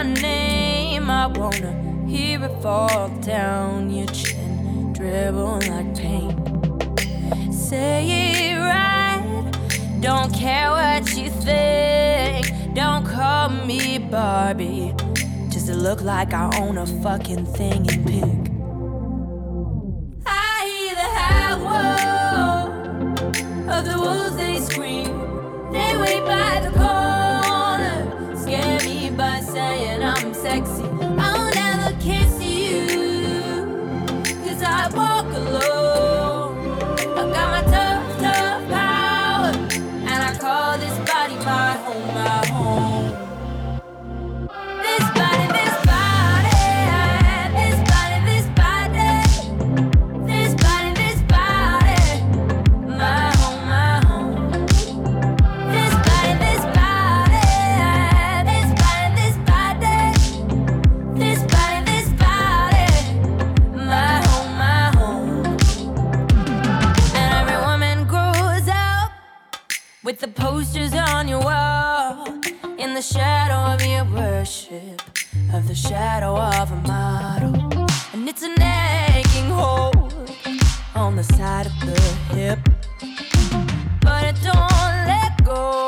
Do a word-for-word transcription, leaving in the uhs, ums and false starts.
my name, I wanna hear it fall down your chin, dribble like paint. Say it right, don't care what you think. Don't call me Barbie, just to look like I own a fucking thing in pink. I hear the howl of the wolves, they scream. They wait by the corner, scare me by saying I'm sexy. I'll never kiss you, cause I walk alone. I got my tough, tough power, and I call this body my home, my home. This body, this body, this body, this body, this body, this body, my home, my home. This body, this body, this body, this body, this body, this body, my home, my home. And every woman grows up with the posters on your wall, in the shadow of your worship, of the shadow of a model. And it's an aching hole on the side of the hip, but it don't let go